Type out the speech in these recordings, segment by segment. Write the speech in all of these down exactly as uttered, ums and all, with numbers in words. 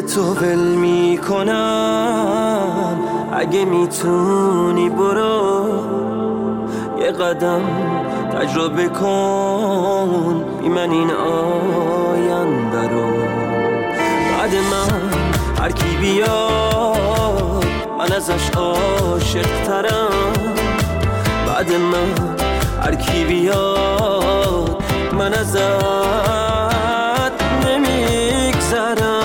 تو ول میکنم، اگه میتونی برو یه قدم تجربه کن بی من این آینده رو. بعد من هر کی بیاد من ازش عاشق ترم، بعد من هر کی بیاد من ازت نمیگذرم.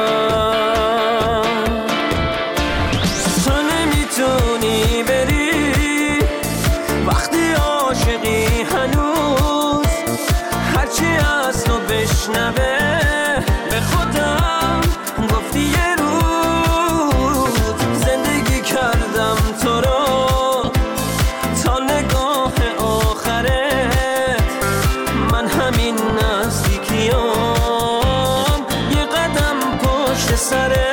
تو نمیتونی بری وقتی عاشقی هنوز، هرچی از تو بشنوه به خودم گفتی یه روز زندگی کردم تو رو تا نگاه آخرت. من همین نزدیکیام یه قدم پشت سرت.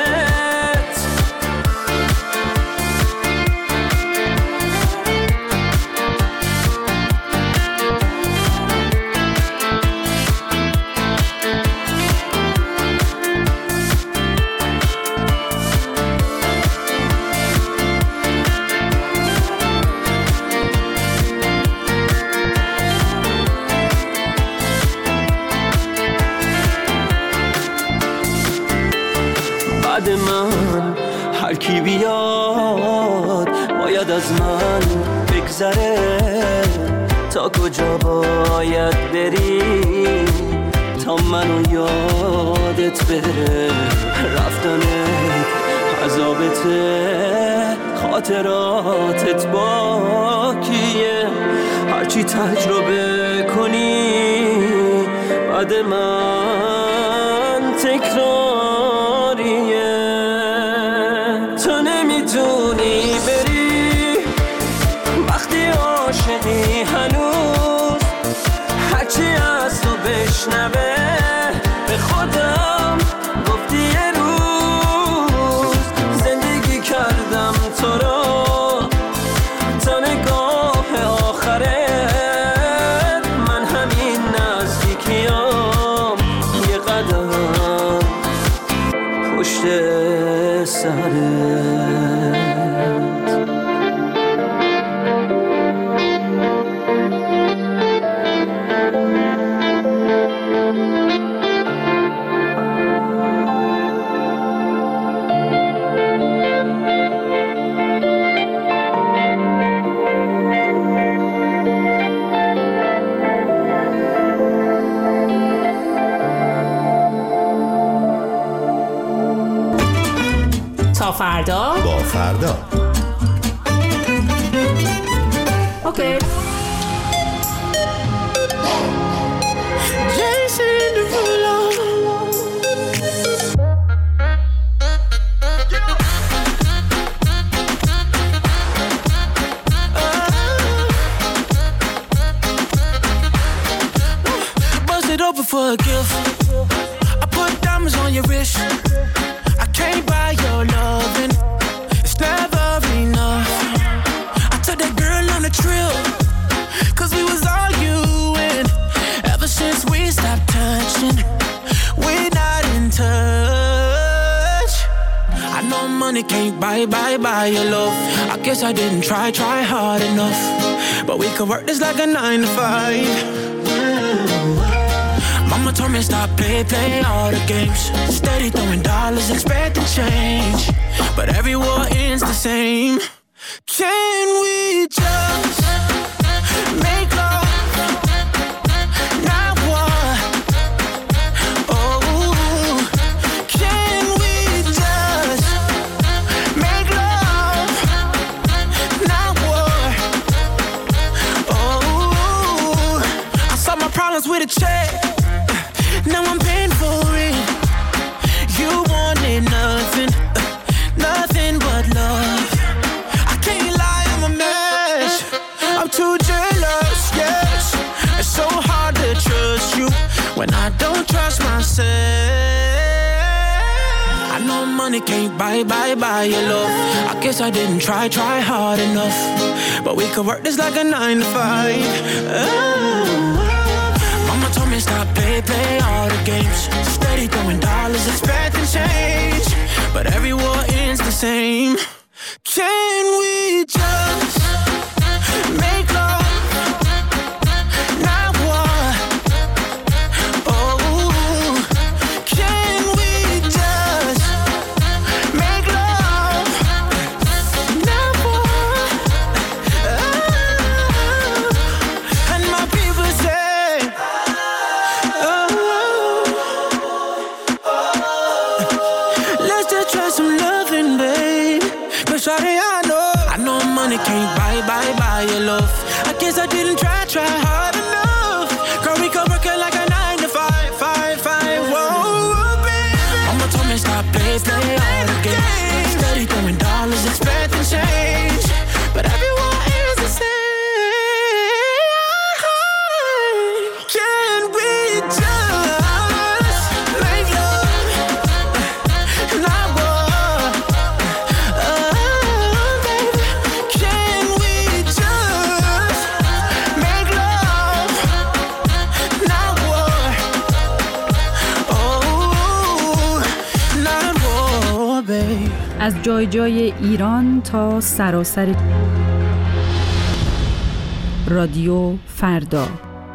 بعد من هر کی بیاد باید از من بگذره. تا کجا باید بری تا منو یادت بره؟ رفتنت عذابته، خاطراتت باکیه. هرچی تجربه کنی بعد من تکراریه. تو نمیتونی بری وقتی عاشقی هنوز، هرچی از تو بشنوه به خودم گفتی یه روز زندگی کردم تو رو تا نگاه آخرت. من همین نزدیکیام یه قدم پشت سرت. تا فردا با فردا. اوکی. Bust it open for a gift. I put diamonds on your wrist. I can't buy your loving. It's never enough. I took that girl on a trip, cause we was arguing. Ever since we stopped touching, we're not in touch. I know money can't buy, buy, buy your love. I guess I didn't try, try hard enough. But we could work this like a nine to five. Mama told me stop, play, play all the games. Steady throwing dollars, expecting change. But every war ends the same. Can we just make love? Not war. Oh, can we just make love? Not war. Oh, I solved my problems with a check. Now I'm paying for it. You wanted nothing, nothing but love. I can't lie, I'm a mess. I'm too jealous, yes. It's so hard to trust you when I don't trust myself. I know money can't buy, buy, buy your love. I guess I didn't try, try hard enough. But we could work this like a nine to five. Oh, Mama told me me stop, play, play all the games. Steady throwing dollars, expecting change, but every war ends the same. Can we just make love, not war? Oh, can we just make love, not war? Oh, and my people say, oh, let's just try some loving, babe. Cause shawty, I know, I know money can't buy, buy, buy your love. I guess I didn't try, try hard enough. Girl, we could work it like a nine to five, five, five. Whoa, baby. Mama told me stop, play, play all the games. Steady throwing dollars, expecting change, but everyone is the same. Can we just make love, not war? Oh, baby. Can we just make love, not war? Oh, not war, babe. از جای جای ایران تا سراسر رادیو فردا.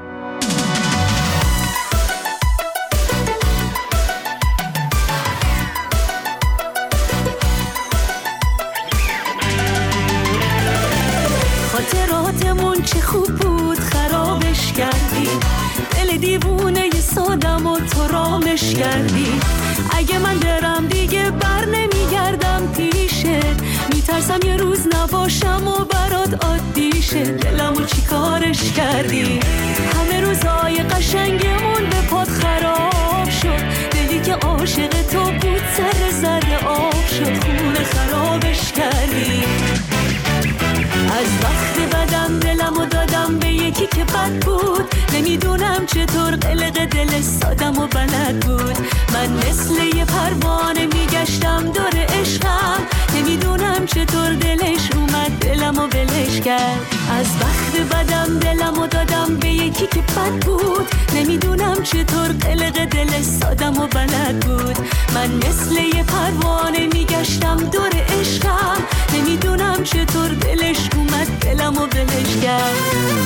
خاطراتمون چه خوب بود خرابش کردی، دل دیوونه ی سادم و تو رامش کردی. اگه من برم دیگه بر نمیگردم پیشت، میترسم یه روز نباشم و برات عادی شه. دلمو چی کارش کردی، همه روزای قشنگمون به پات خراب شد. دلی که عاشق تو بود سر زده آب شد، خونه خرابش کردی. از وقت بدم دلمو دادم به یکی که بد بود، نمیدونم چطور قلق دل سادم و بلد بود. من مثل یه پروانه میگشتم دور عشقم، نمیدونم چطور دلش اومد دلمو ولش کرد. از وقت بدم دلمو دادم به یکی که بد بود، نمیدونم چطور قلق دل سادم و بلد بود. من مثل یه پروانه میگشتم دور عشقم، نمیدونم چطور دلش اومد دلمو ولش کرد.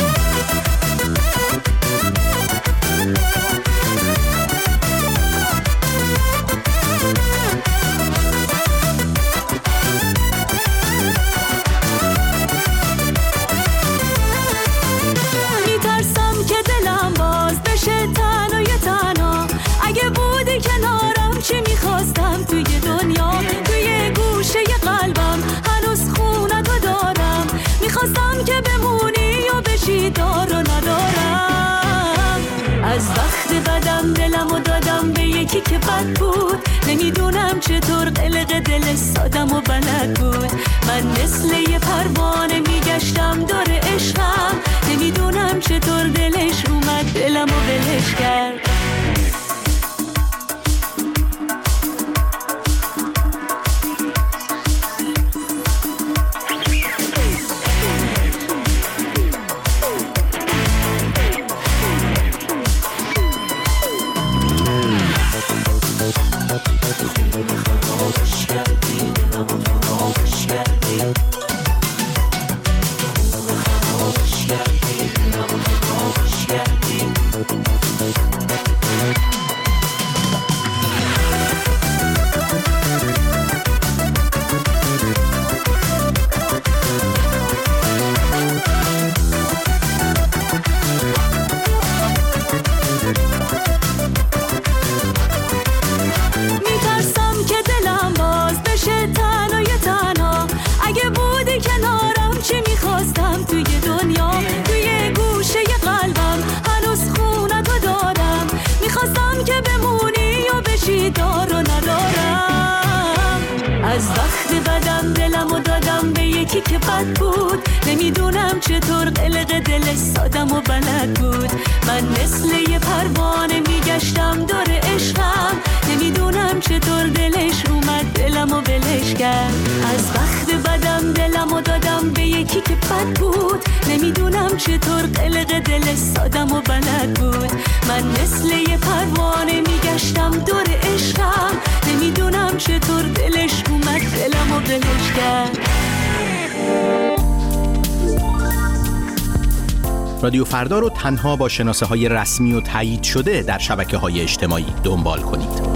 میترسم که دلم باز بشه تنها یه تنها. اگه بودی کنارم چی میخواستم توی دنیا، توی گوشه ی قلبم هنوز خونتو دارم. میخواستم که بمونی و بشی دار و ندارم. از وقت بدم دلمو دادم به یکی که بد بود، نمیدونم چطور قلق دل سادم و بلد بود. من مثل یه پروانه میگشتم دور عشقم، نمیدونم چطور دلش اومد دلمو ولش کرد. که بد بود، نمیدونم چطور قلق دل سادم و بلد بود. من مثل یه پروانه میگشتم دور عشقم، نمیدونم چطور دلش اومد دلمو ولش کرد. از وقت بدم دلمو دادم به یکی که بد بود، نمیدونم چطور قلق دل سادم و بلد بود. من مثل یه پروانه میگشتم دور عشقم، نمیدونم چطور دلش اومد دلم و بلش کرد. رادیو فردا رو تنها با شناسه های رسمی و تایید شده در شبکه های اجتماعی دنبال کنید.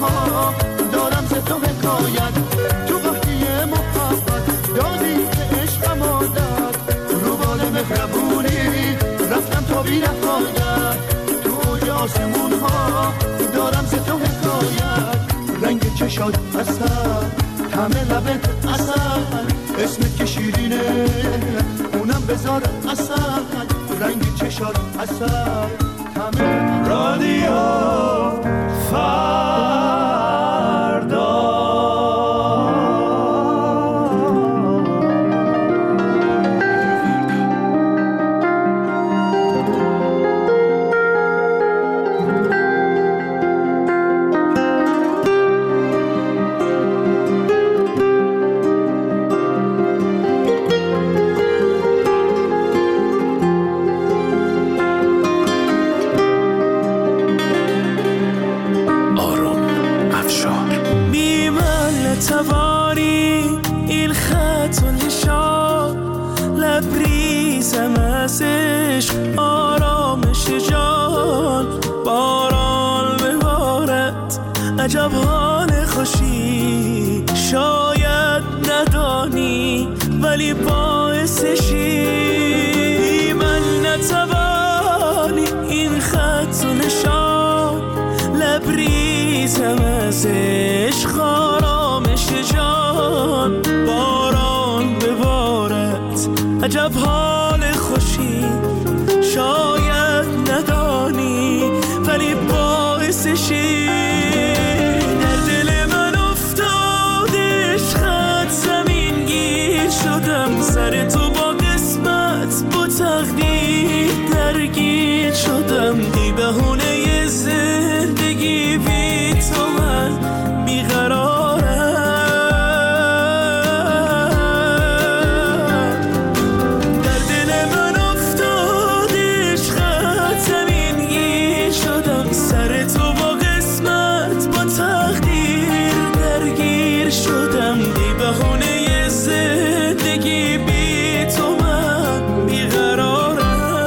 دارم ز تو حکایت، تو وقتی محبت دادی به عشق همه لبت اصل اسمت که شیرینه اونم بذار اصل رنگی چشات اصل همه رادیو فردا. عجب حال خوشی شاید ندانی ولی باعثشی من نتوانی این خط و نشان لبریزم از عشق آرامش جان باران ببارد عجب حال خوشی شاید ندانی ولی باعثشی سر تو با قسمت با تقدیر درگیر شدم ای بهونه زندگی بی تو من بیقرارم در دل من افتاد عشقت زمین گیر شدم سر تو با قسمت با تقدیر درگیر شدم ای بهونه زندگی بی تو من بیقرارم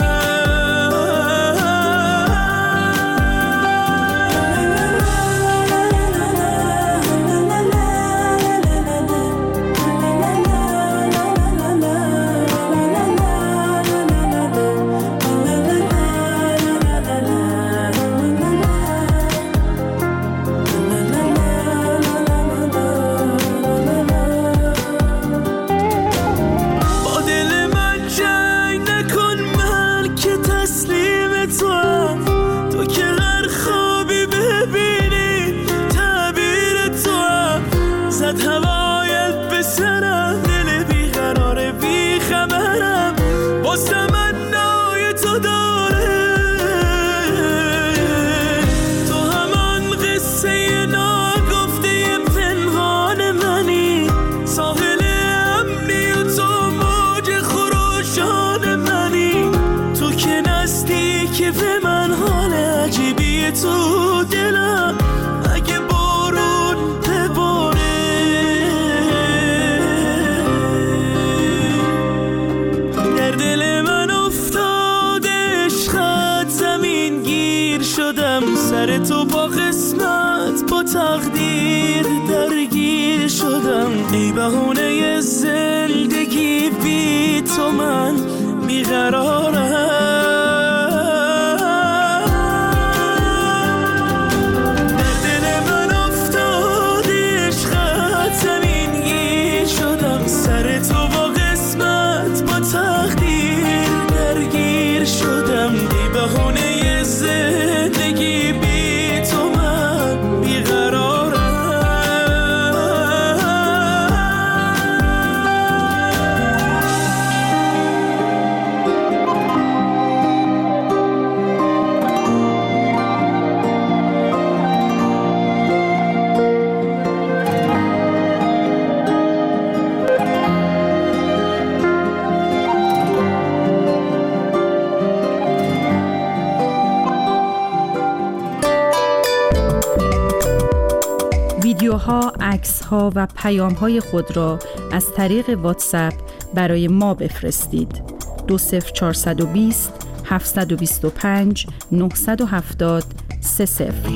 تو دلم اگه بارون بباره در دل من افتاد عشقت زمین گیر شدم سر تو با قسمت با تقدیر درگیر شدم ای بهونه زندگی بی تو من بیقرارم سر تو با قسمت با تقدیر درگیر شدم بی بهونه زندگی بی تو من بیقرارم ویدیوها، عکس‌ها و پیام‌های خود را از طریق واتساپ برای ما بفرستید. دو صفر چهارصد و بیست هفتصد و بیست و پنج نهصد و هفتاد سه صفر.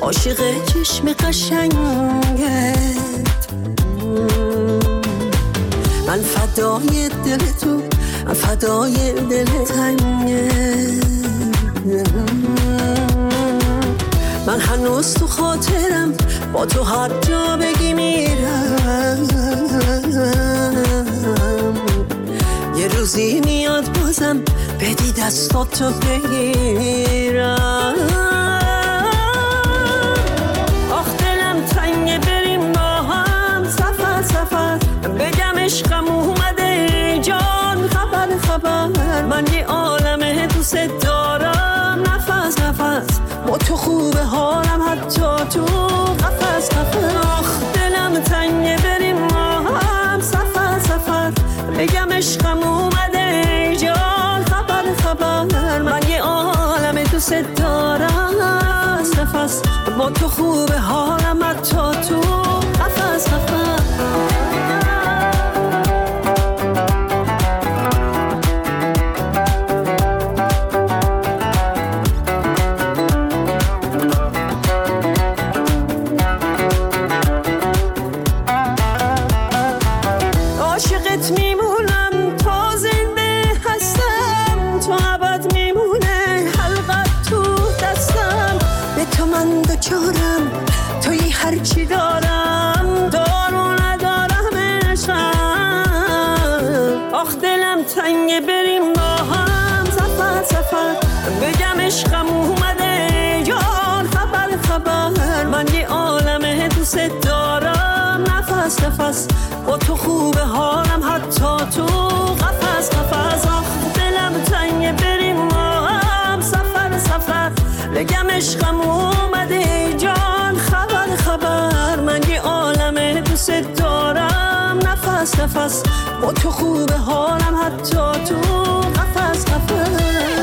عاشق چشم قشنگت، من فدای دل تو، من فدای دل تنگت. من هنوز تو خاطرم، با تو هر جا بگی میرم. یه روزی میاد بازم بدی دستاتو بگیرم. آخ دلم تنگه بریم با هم سفر سفر، بگم عشقم اومده جان خبر خبر. من یه عالمه دوست دارم نفس نفس، با تو خوبه حالم حتی تو قفس قفس. آخ دلم تنگه بریم با هم سفر سفر، بگم عشقم اومده جان خبر خبر. من یه عالم دوست دارم نفس نفس، با تو خوبه حالم حتی تو قفس قفس. توی هرچی دارم دارو ندارم عشقم. آخ دلم تنگه بریم با هم سفر سفر، بگم عشقم اومده جان خبر خبر. من یه عالمه دوست دارم نفس نفس، با تو خوبه حالم حتی تو قفس قفس. آخ دلم تنگه بریم با هم سفر سفر، بگم عشقم اومده جان خبر خبر. من یه عالمه دوست دارم نفس نفس، با تو خوبه حالم حتی تو قفس قفس.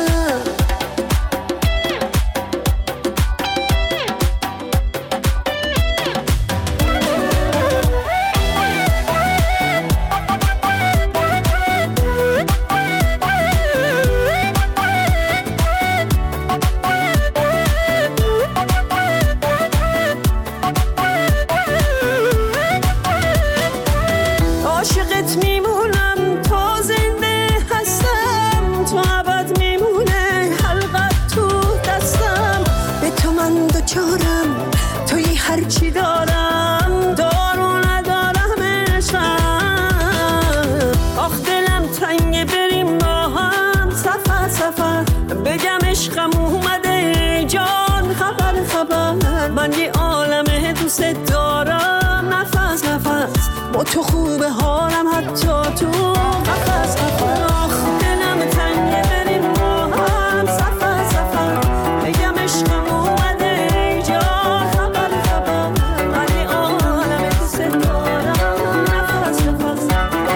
توی هرچی دارم دارو ندارم عشقم. آخ دلم تنگه بریم با هم سفر سفر، بگم عشقم اومده جان خبر خبر. من یه عالمه دوست دارم نفس نفس، با تو خوبه حالم حتی تو قفس قفس. آخ دلم تنگه بریم با هم سفر سفر، بگم عشقم اومده جان خبر خبر. من یه عالمه دوست دارم نفس نفس.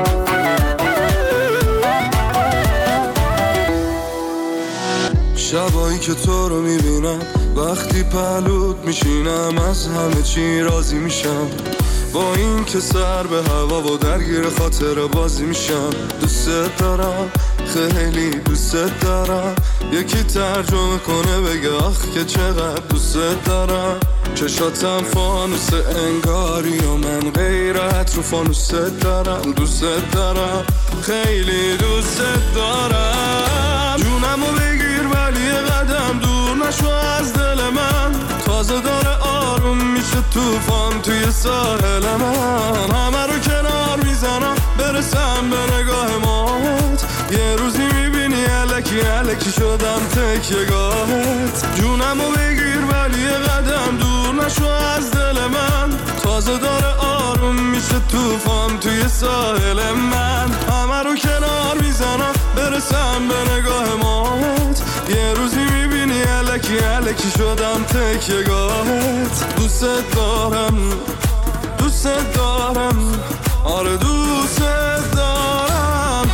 شبایی که تو رو میبینم، وقتی پهلوت میشینم، از همه چی راضی میشم. با این که سر به هوا و درگیر خاطر بازی میشم. دوست دارم خیلی دوست دارم، یکی ترجمه کنه بگه آخ که چقدر دوست دارم. چشاتم فانوس انگاری و من غیرت رو فانوس دارم. دوست دارم خیلی دوست دارم، جونمو بگیر ولی قدم دور نشو از دل من. تازه داره آروم میشه طوفان توی ساحل من. همه رو کنار میزنم برسم به نگاه ماهت، یه روزی میبینی الکی الکی شدم تکیه‌گاهت. جونمو بگیر ولی قدم دور نشو از دل من. تازه داره آروم میشه طوفان توی ساحل من. همه رو کنار میزنم برسم به نگاه ماهت، یه روزی میبینی الکی الکی شدم تکیه‌گاهت. دوست دارم دوست دارم آره دوست دارم.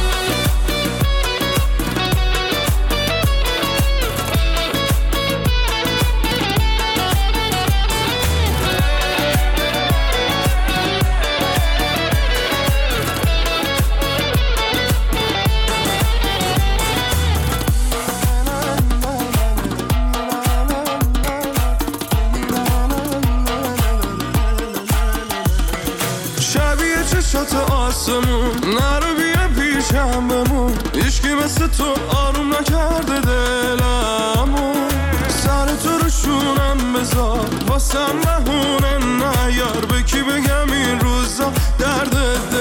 چشات آسمون، نرو بیا پیشم بمون، هیچکی مثل تو آروم نکرده دلمو. سر تو رو شونم بذار واسم بهونه نیار، به کی بگم این روزا درد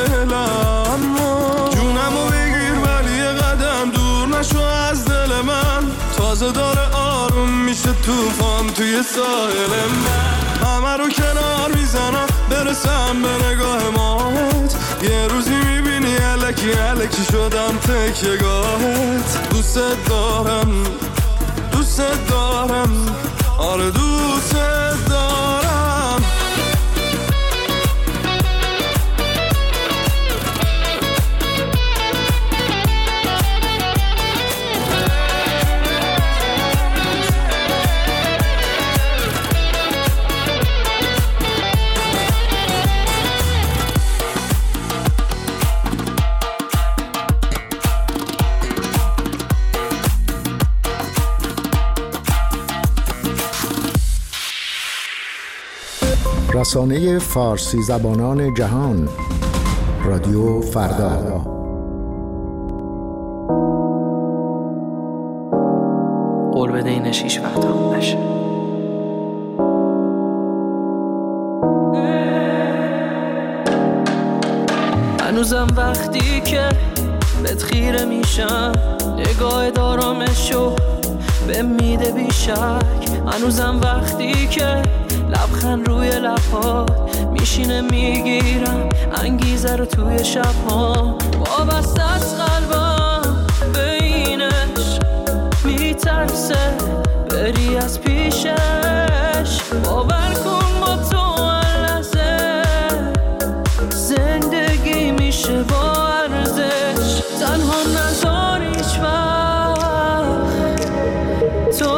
دلمو. جونمو بگیر ولی یه قدم دور نشو از دل من، تازه داره آروم میشه توفان توی ساحل من. همه رو کنار میزنم برسم به نگاه مات، یه روزی میبینی الکی الکی شدم تکیه‌گاهت. دوست دارم دوست دارم آره دوست دارم. رسانه فارسی زبانان جهان، رادیو فردا. قول بده اینش هیچ وقت هم نشه. هنوزم وقتی که بهت خیره میشم، نگاه دارامشو به میده بیشک. هنوزم وقتی که لبخند روی لبات میشینه میگیرم انگیزه رو توی شبها. وابسته از قلبم به اینش میترسه بری از پیشش. باور کن با تو لحظه زندگی میشه با ارزش. تنها نذار هیچ وقت تو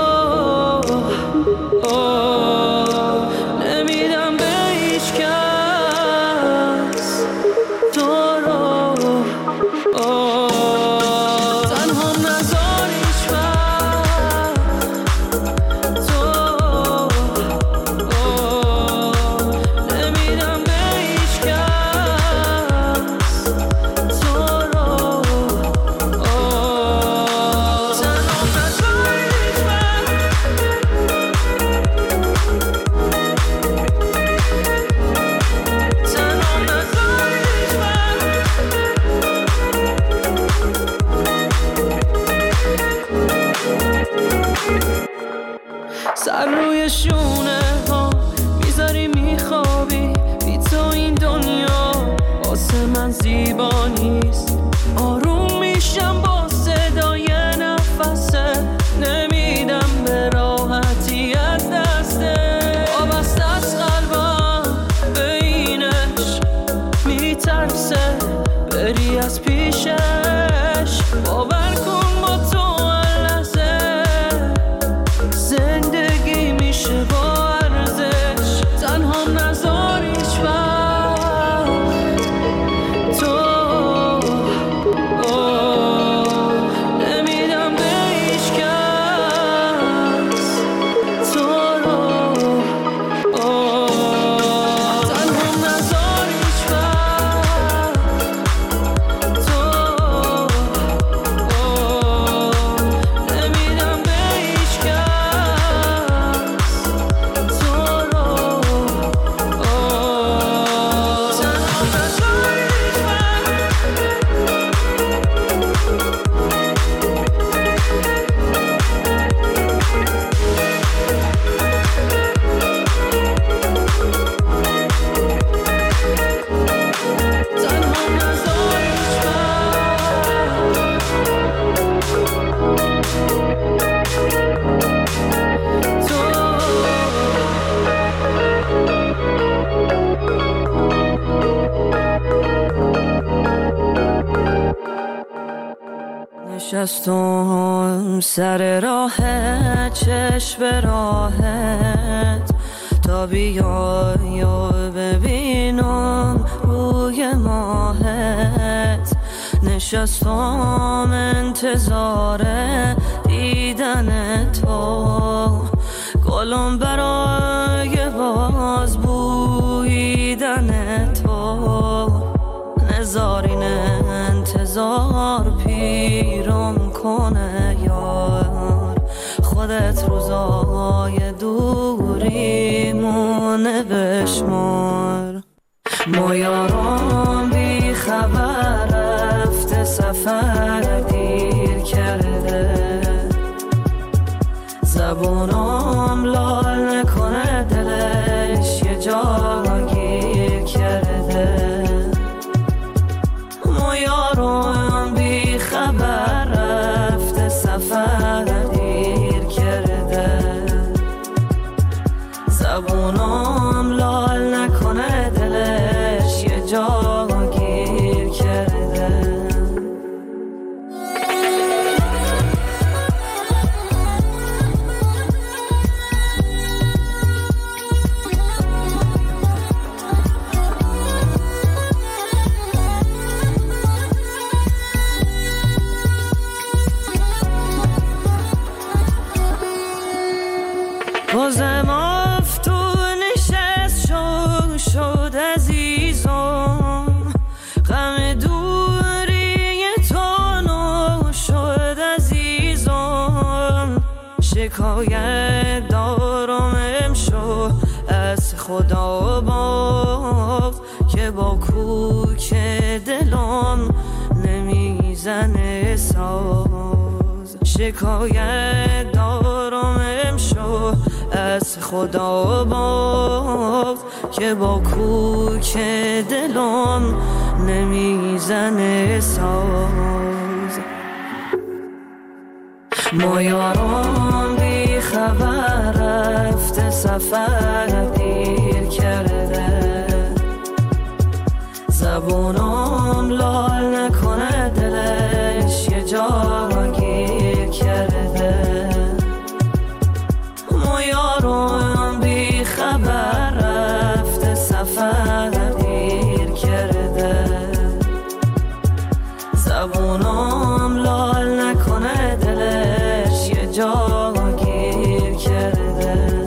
سر روی شونه ها میذاری میخوابی، بی تو این دنیا واسه من زیبا نیست. آروم میشم با صدای نفسه، نمیدم به راحتی از دسته. وابسته از قلبم به اینش میترسه بری از پیشش. باور کن با تو زندگی میشه با ارزش. تنها نذار هیچ وقت تو نمیدم به هیچ کس تو رو. تنها نذار هیچ وقت تو نمیدم به هیچ کس. نشستم سر راه چشم راهت تا بیای و ببینم روی ماهت. نشستم انتظار دیدن تو، گلم برای باز بویدن تو. زمانه بشمار. ما یاران بی خبر رفته سفر دیر کرده، زبونم لال نکنه دلش یه جا گیر کرده. ما یاران بی خبر رفته سفر دیر کرده، زبونم لال نکنه دلش یه جا گیر کرده. بازم افتون نشست شد شد عزیزم، غم دوری تو نو شد عزیزم. شکایت دارم امشو از خدا باز که با کوک دلم نمیزنه ساز. شکایت دارم امشو از خدا باز که با کوک دلم نمیزنه ساز. ما یاران بی خبر رفته سفر دیر کرده، زبونم لال نکنه دلش یه جا گیر کرده. ما یاران بی خبر رفته سفر دیر کرده، زبونم لال نکنه دلش یه جا گیر کرده.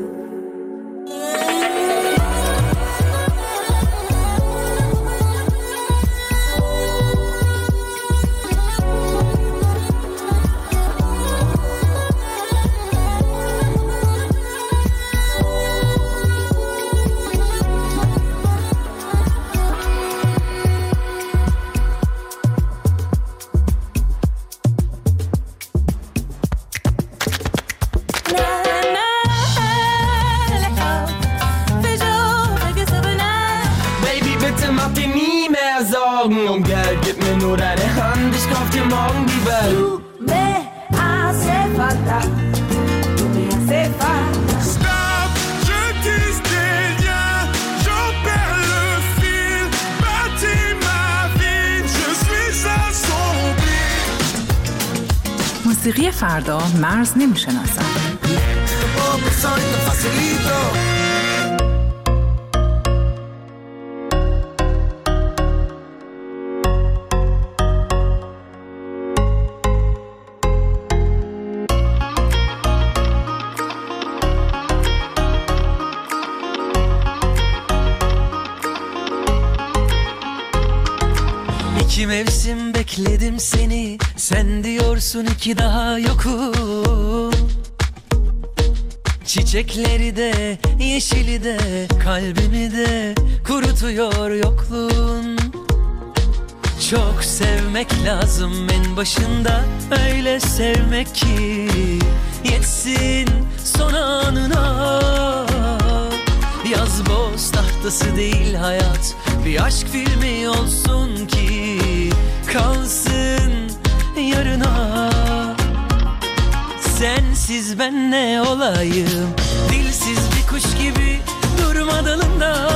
Um Geld, gib mir nur deine Hand, ich kauf dir morgen die Welt. Tu me hace falta, tu me hace falta. Stop, je tisse des liens, j'en perds le fil. Bâtis ma vie, je suis assombri. موسیقی فردا مرز نمیشناسد. İki mevsim bekledim seni, sen diyorsun ki daha yokum. Çiçekleri de, yeşili de, kalbimi de kurutuyor yokluğun. Çok sevmek lazım en başında, öyle sevmek ki yetsin son anına. Yaz boz tahtası değil hayat, bir aşk filmi olsun ki kalsın yarına. Sensiz ben ne olayım, dilsiz bir kuş gibi durma dalında.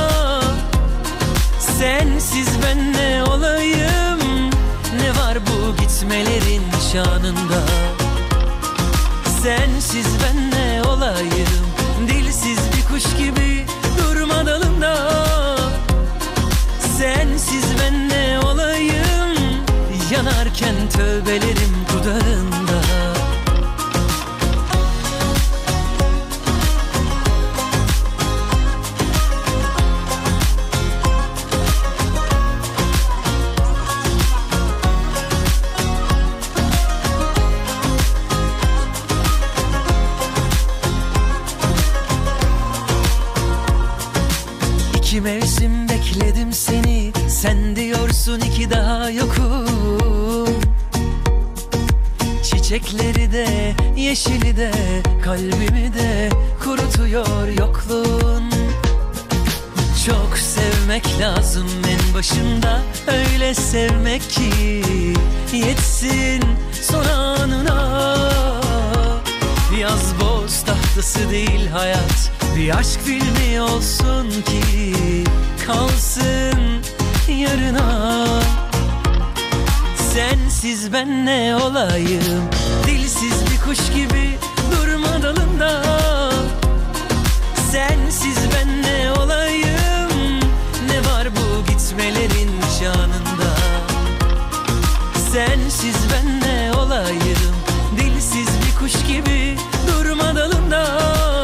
Sensiz ben ne olayım, ne var bu gitmelerin şanında. Sensiz ben ne olayım, dilsiz bir kuş gibi durma dalında. Sensiz ben ne olayım, yanarken tövbelerim dudağında. İki mevsim bekledim seni, sen diyorsun iki daha yokum. Çiçekleri de yeşili de kalbimi de kurutuyor yokluğun. Çok sevmek lazım en başında, öyle sevmek ki yetsin son anına. Yaz boz tahtası değil hayat, bir aşk filmi olsun ki kalsın yarına. Sensiz ben ne olayım, dilsiz bir kuş gibi durma dalında. Sensiz ben ne olayım, ne var bu gitmelerin şanında. Sensiz ben ne olayım, dilsiz bir kuş gibi durma dalında.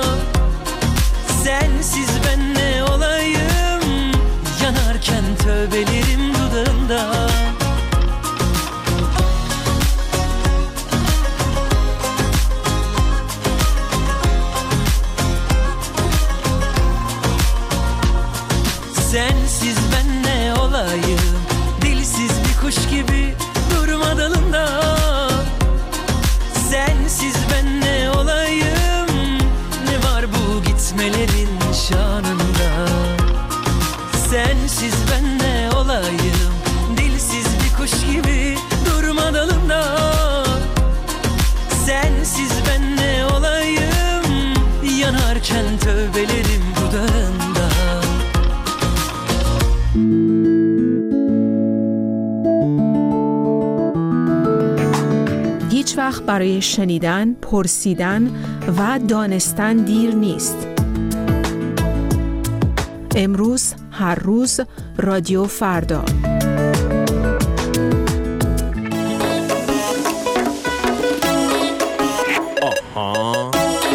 Sensiz ben ne olayım, yanarken tövbelerim dudağında. Sensiz ben ne olayım, dilsiz bir kuş gibi durma dalında. Sensiz ben ne olayım, ne var bu gitmelerin şanında. Sensiz ben ne olayım, dilsiz bir kuş gibi durma dalında. Sensiz ben ne olayım, yanarken tövbelerim dudağında. هیچ وقت برای شنیدن، پرسیدن و دانستن دیر نیست. امروز، هر روز، رادیو فردا. آها.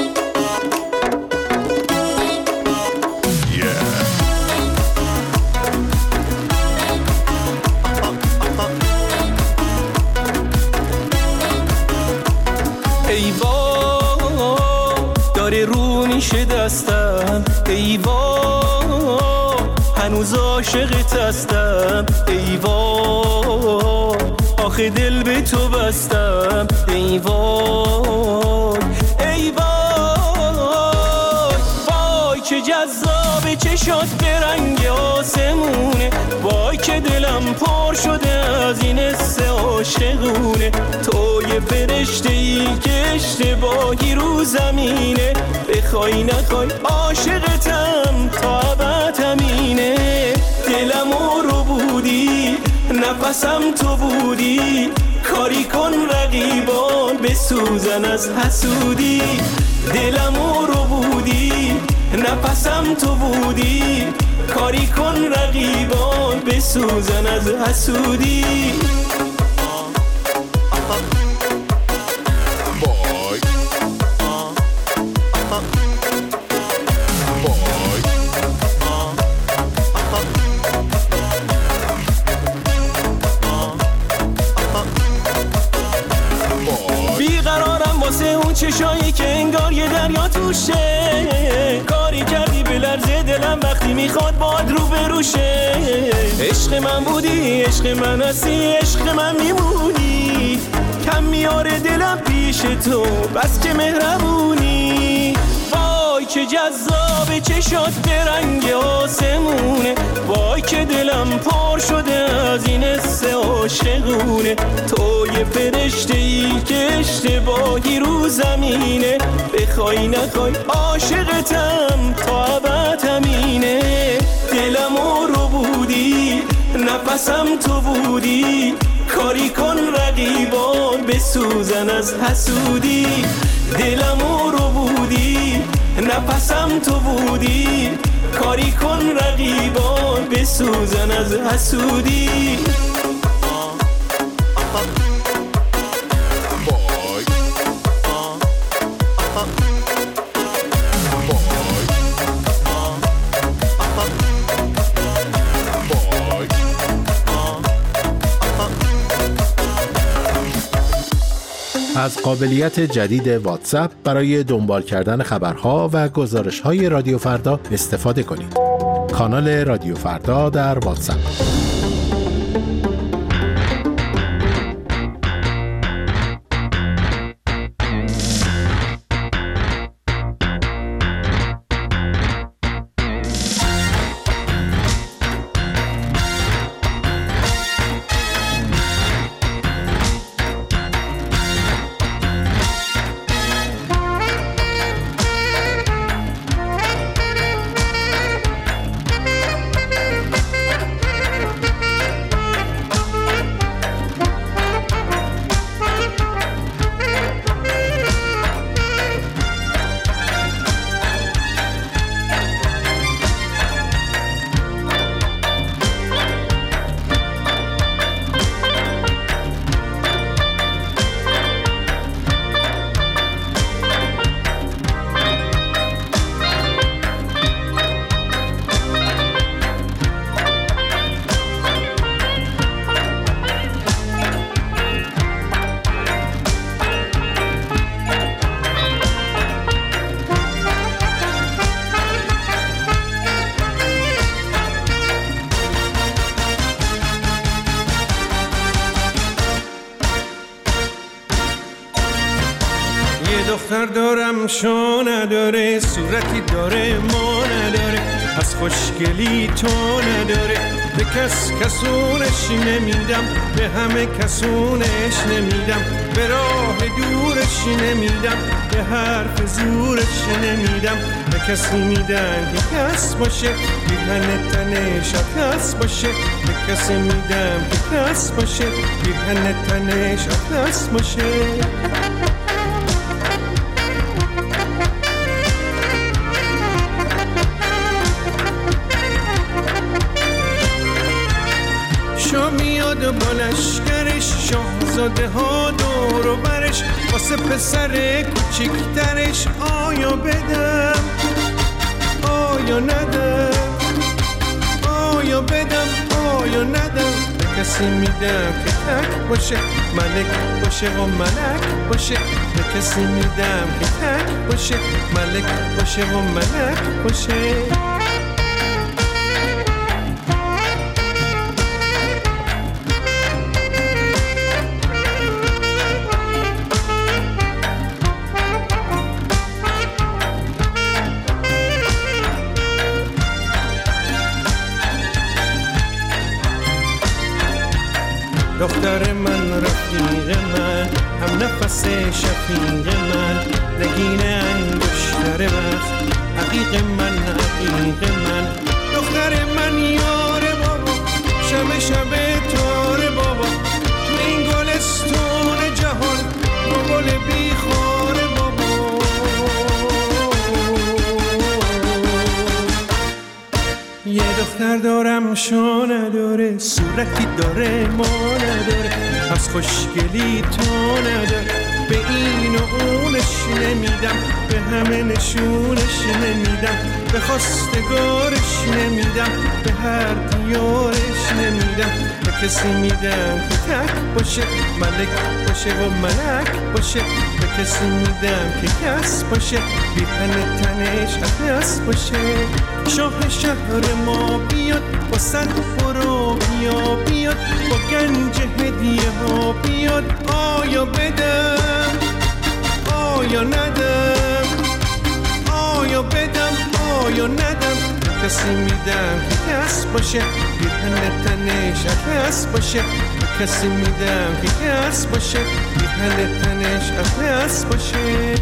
ای وای داره رو میشه دستم، ای وای هنوز عاشقت هستم، ای وای آخه دل به تو بستم، ای وای ای وای وای چه جذابه چشات به رنگ آسمونه، وای که دلم پر شده از این حس عاشقونه. تو یه فرشته ای که اشتباهی رو زمینه، بخوای نخوای عاشقتم تا ابد همینه. دلم رو بودی نفسم تو بودی، کاری کن رقیبان بسوزن از حسودی. دلم رو بودی نفسم تو بودی، کاری کن رقیبان بسوزن از حسودی. بیقرارم واسه اون چشایی که انگار یه دریا توشه، کاری کردی به لرز دلم وقتی میخواد باد رو بروشه. عشق من بودی، عشق من هستی، عشق من میمونی، کم میاره دلم پیش تو بس که مهربونی. وای که جذاب چشات به رنگ آسمونه، وای که دلم پر شده از این حس عاشقونه. تو یه فرشته ای که اشتباهی رو زمینه، بخوای نخوای عاشقتم تا ابد همینه. دلم رو بودی نفسم تو بودی، کاری کن رقیبان بسوزن از حسودی. دلم رو بودی نفسم تو بودی، کاری کن رقیبان بسوزن از حسودی. از قابلیت جدید واتساپ برای دنبال کردن خبرها و گزارش‌های رادیو فردا استفاده کنید. کانال رادیو فردا در واتساپ. دختر دارم شو نداره، صورتی داره ما نداره، از خوشگلی تو نداره، به کس کسونش نمیدم، به همه کسونش نمیدم، به راه دورش نمیدم، به حرف زورش نمیدم، به کسی میدن که کس باشه، بیهن تنش کس باشه، به کسی میدم که کس باشه، بیهن تنش کس باشه. میاد و با لشکرش، شاهزاده ها دور و برش، واسه پسر کوچیکترش آیا بدم آیا ندم، آیا بدم آیا ندم، به کسی میدم که تک باشه، ملک باشه و ملک باشه، به کسی میدم که تک باشه، ملک باشه و ملک باشه. دختر من، رفیق من، هم نفس شفیق من، نگین انگشتر وقت، عقیق من عقیق من، دختر من یار بابا، شب شب تار بابا، تو این گلستون جهان گل بیخار بابا. یه دختر دارم شو نداره، صورتی داره ما نداره، از خوشگلی تو نداره، به این و اونش نمیدم، به همه نشونش نمیدم، به خواستگارش نمیدم، به هر دیارش نمیدم، به کسی میدم که تک باشه، ملک باشه و ملک باشه، به کسی میدم که کس باشه، بی‌پن تنش اطلس باشه. شاه شهر ما بیاد با صد برو بیا بیاد، با گنج هدیه ها بیاد، آیا بدم آیا ندم، آیا بدم آیا ندم، کسی میدم که کس باشه، بی‌پن تنش اطلس باشه، کسی میدم که کس باشه، بی‌پن تنش اطلس باشه.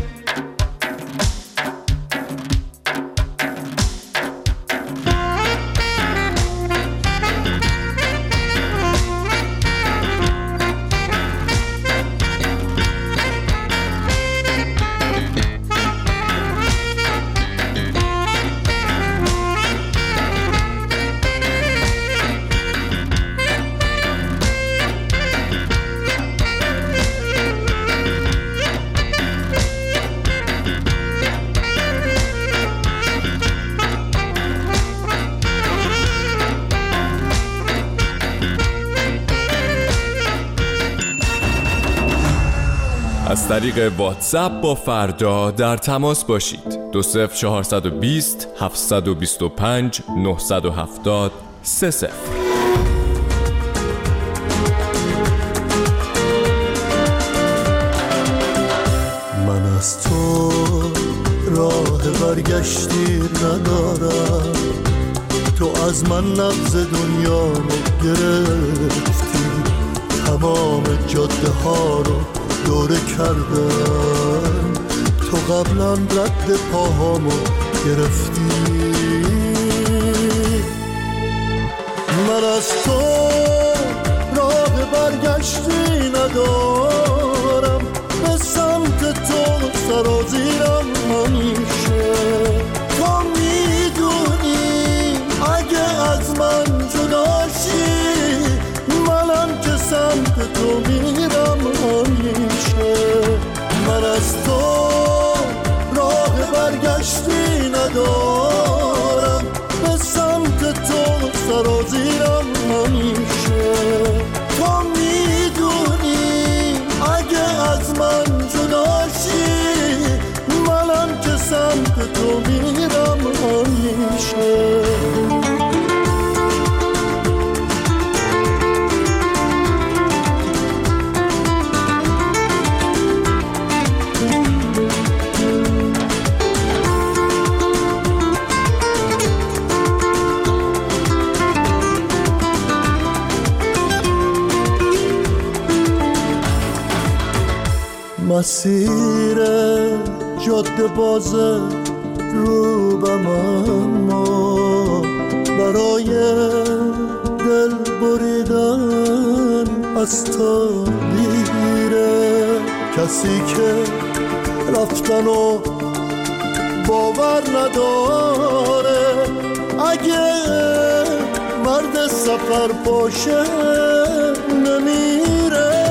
از طریق واتساپ با فردا در تماس باشید. دو صفر چهارصد و بیست هفتصد و بیست و پنج نهصد و هفتاد سه صفر. من از تو راه برگشتی ندارم، تو از من نبض دنیا رو گرفتی، تمام جاده ها رو دوره کردم، تو قبلا رد پاهامو گرفتی. من از تو راه برگشتی ندارم، به سمت تو سرازیرم همیشه. تو میدونی اگه از من جداشی، منم که سمت تو میرم همیشه. من از تو راه برگشتی ندارم، به سمت تو سرازیرم همیشه. تو میدونی اگه از من جداشی، منم که سمت تو میرم همیشه. مسیر جاده بازه رو بم، اما برای دل بریدن از تا دیره. کسی که رفتن و باور نداره، اگه مرد سفر باشه نمیره.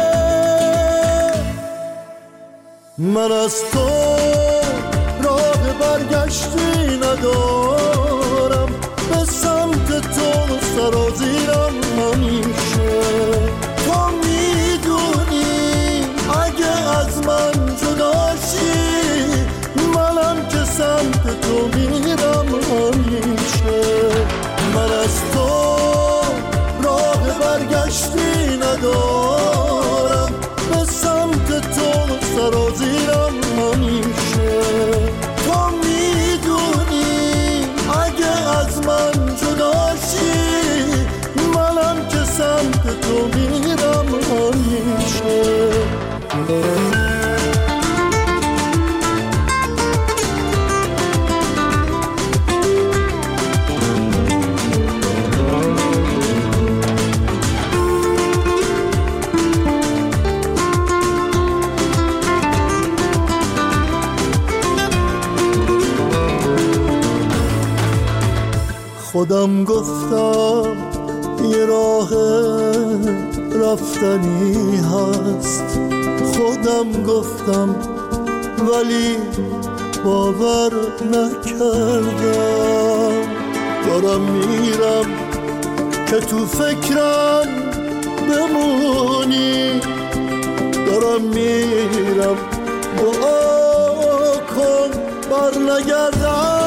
من از تو راه برگشتی ندارم، به سمت تو سرازیرم همیشه. تو میدونی اگه از من جداشی، منم که سمت تو میرم همیشه. من از تو راه برگشتی ندارم، به سمت تو سرازیرم همیشه. تو میدونی اگه از من جداشی، منم که سمت تو میرم همیشه. خودم گفتم یه راه رفتنی هست، خودم گفتم ولی باور نکردم. دارم میرم که تو فکرم بمونی، دارم میرم دعا کن بر نگردم.